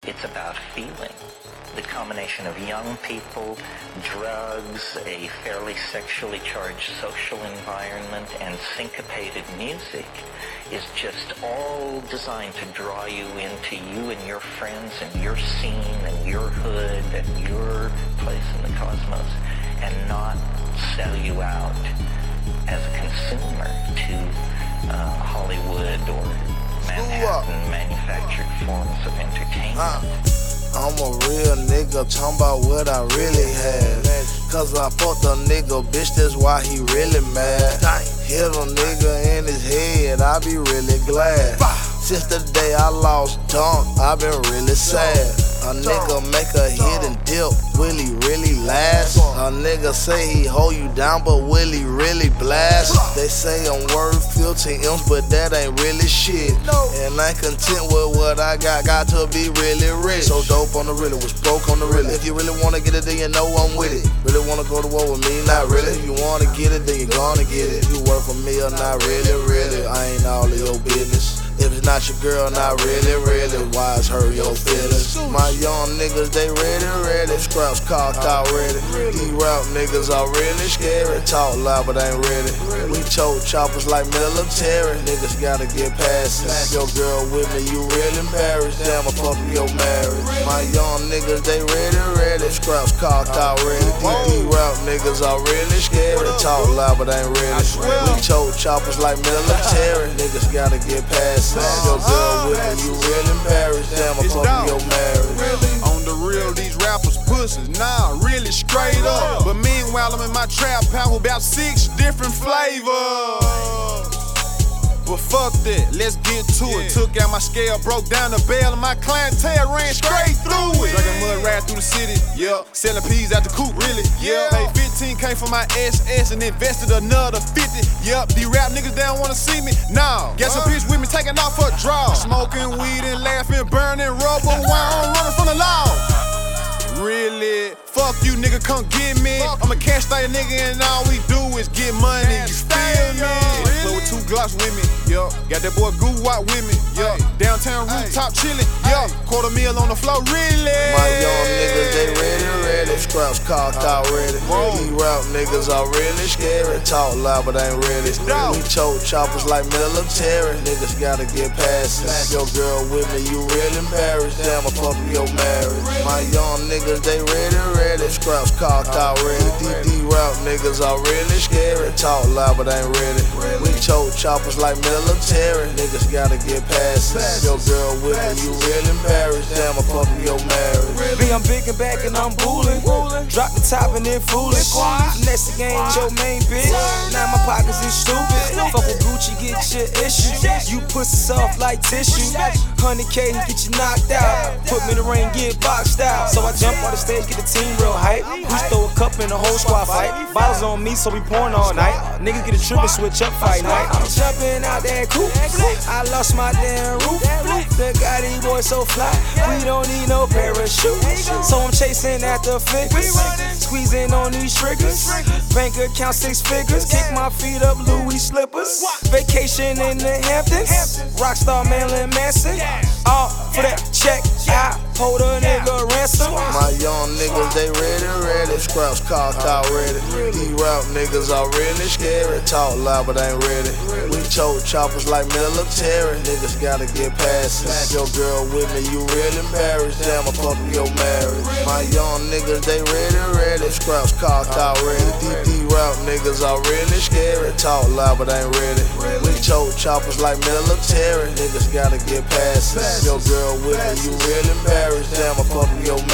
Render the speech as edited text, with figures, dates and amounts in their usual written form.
It's about feeling. The combination of young people, drugs, a fairly sexually charged social environment, and syncopated music is just all designed to draw you into you and your friends and your scene and your hood and your place in the cosmos, and not sell you out as a consumer to Hollywood or Manhattan manufactured forms of entertainment. I'm a real nigga, talking about what I really had. Cause I fucked a nigga, bitch, that's why he really mad. Hit a nigga in his head, I be really glad. Since the day I lost Dunk, I been really sad. A nigga make a hit and dip, will he really last? A nigga say he hold you down, but will he really blast? They say I'm worth 15 M's, but that ain't really shit. And I ain't content with what I got to be really rich. So dope on the really, was broke on the really. If you really wanna get it, then you know I'm with it. Really wanna go to war with me? Not really. If you wanna get it, then you gonna get it. You work for me or not really, really. I ain't all of your business. If it's not your girl, not really, really. Why it's hurt your feelings? My young niggas, they ready. Scraps cocked out ready. These rap niggas are really scary. Talk loud, but ain't ready. We choke choppers like military. Niggas gotta get past it. Your girl with me, you really embarrassed. Damn, I fuck your marriage. My young niggas, they ready. Scraps cocked out ready. These rap niggas are really scary. Talk loud, but ain't ready. We choke choppers like military. Niggas gotta get past it. Your girl with me, you real embarrassed. Damn, I fuck your marriage. On the real, these rappers pussies, nah, really straight up. But meanwhile, I'm in my trap house with about 6 different flavors. But fuck that, let's get to it. Took out my scale, broke down the bail, and my clientele ran straight through it. Drinking mud right through the city, yeah. Selling peas out the coop, really, yeah. Paid 15K for my SS and invested another 50. Yup, these rap niggas, they don't wanna see me, nah. Got some bitch with me taking off for a draw. Smoking weed and laughing, burning rubber while I'm running from the law. Really? Fuck you, nigga, come get me. I'm a cash style nigga and all we do is get money. You feel me? Play with 2 Glocks with me, yeah. Got that boy Goo Watt with me, yeah. Downtown rooftop chillin', yeah. $250,000 on the floor, really? My young niggas, they ready. Scraps cocked out ready. These rap niggas are really scary. Talk loud, but ain't ready. We choke choppers like military. Niggas gotta get past it. Your girl with me, you real embarrassed. Damn, I fuck your marriage. My young niggas, they ready. Scraps cocked out ready. These rap niggas are really scary. Talk loud, but ain't ready. We choke choppers like military. Niggas gotta get past it. Your girl with me, you real embarrassed. Damn, I fuck your marriage. B, I'm big and back and I'm bullin'. Drop the top and then foolin'. Next game, your main bitch. Now my pockets is stupid. Fuck with Gucci, get your issue. You pussy soft like tissue. 100K, get you knocked out. Put me in the ring, get boxed out. So I jump on the stage, get the team real hype. We throw a cup in the whole squad fight. Bottles on me, so we pouring all night. Niggas get a trip and switch up fight night. I'm jumping out that coupe. I lost my damn roof. The Gotti boy so fly. We don't need no parachute. So I'm chasing after figures. Squeezing on these triggers. Bank account 6 figures. Kick my feet up, Louis slippers. Vacation in the Hamptons. Rockstar Marilyn Manson. All for that check. I hold a nigga ransom. My young niggas, they ready. Scraps cocked out ready. These rap niggas are really scary. Talk loud, but ain't ready. We choke choppers like military. Niggas gotta get past it. Your girl with me, you real embarrassed. Damn, I fuck your marriage. My young niggas, they ready. Scraps cocked out ready. These rap niggas are really scary. Talk loud, but ain't ready. We choke choppers like military. Niggas gotta get past it. Your girl with me, you real embarrassed. Damn, I fuck your marriage.